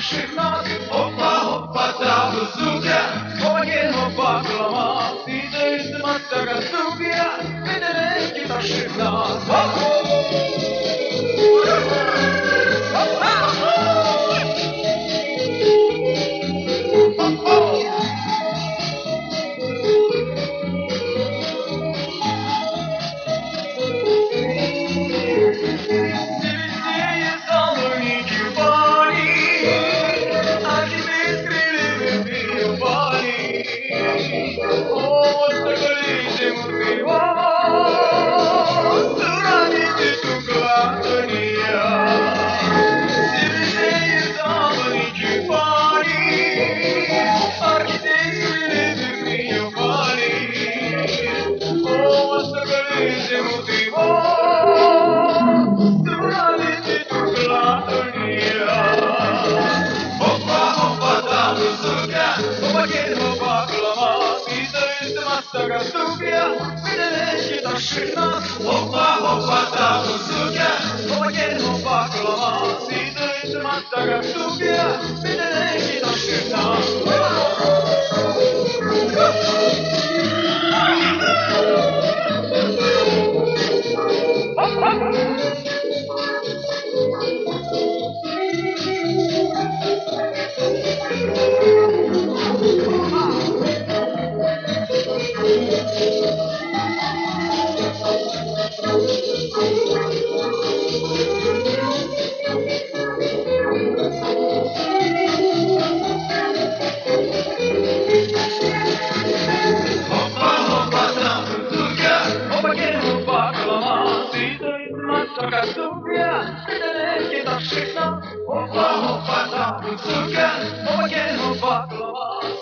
naszych nas. Hoppa, hoppa, ta buzówka, pomagiem hoppa, klama. Idę z mataka zdrowia, wydeleki naszych nas. Hoppa, hoppa, ta buzówka, pomagiem hoppa, klama. Idę z mataka zdrowia, wydeleki naszych nas. Taka zdrowia, wydeleki naszych nas. Hoppa, hoppa, ta buzówka, pomagiem hoppa, klama.